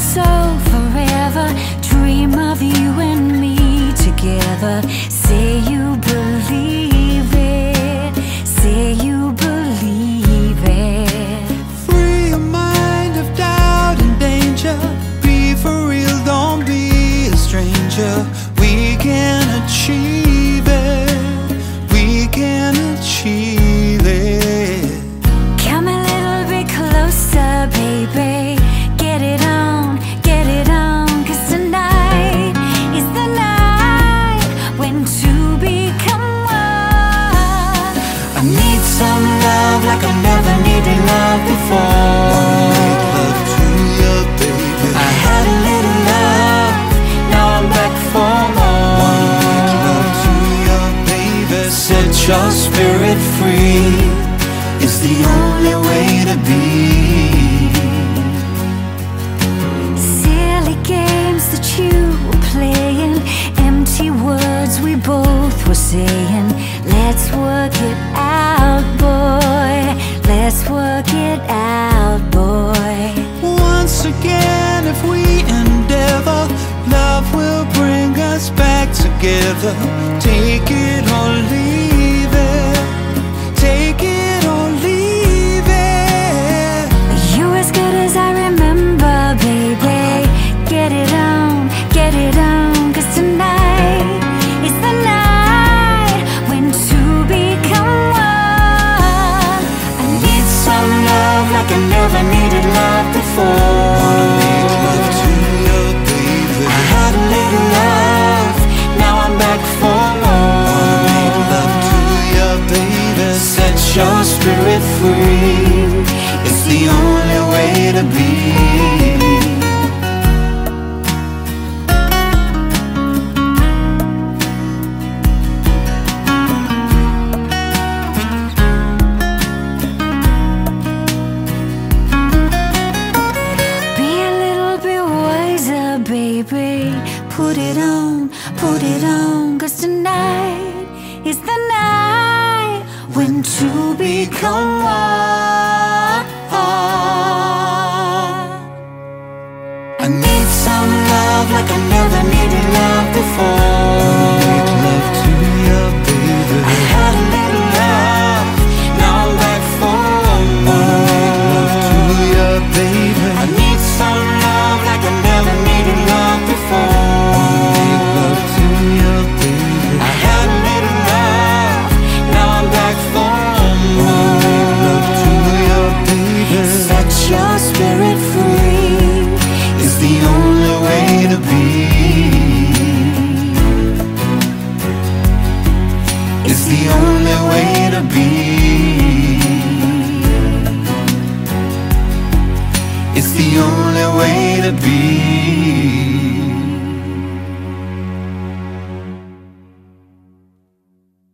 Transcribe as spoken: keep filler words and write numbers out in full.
so forever. Dream of you and me together. Say you believe it. Say you believe it. Free your mind of doubt and danger. Be for real, don't be a stranger. We can achieve it. We can achieve it. Come a little bit closer, baby. Get it on, get it on. Cause tonight is the night when two become one. I need some love like I never needed love before. Make love to you, baby. I had a little love, now I'm back for more. Make love to you, baby. Set your spirit free is the only way to be. Silly games that you were playing, empty words we both were saying. Let's work it out, boy. Let's work it out, boy. Once again, if we endeavor, love will bring us back together. Take it or leave it. Take it or leave it. You as good as I remember, baby. Get it on, get it on. Cause tonight is the night when two become one. I need some love like I never needed love before. Wanna make love to you, baby. I had a little love, now I'm back for more. Wanna make love to you, baby. Set your spirit free, it's the only way to be. Baby, put it on, put it on. Cause tonight is the night when two become one. I need some love like I never needed love before. Make love to you, baby. I had a little love, now I'm back for more. Make love to you, baby. I need some love like I never needed love before. Make love to you, baby. I had a little love, now I'm back for more. Make love to you, baby. Set your spirit free is the only way to be. It's the only way to be. It's the only way to be.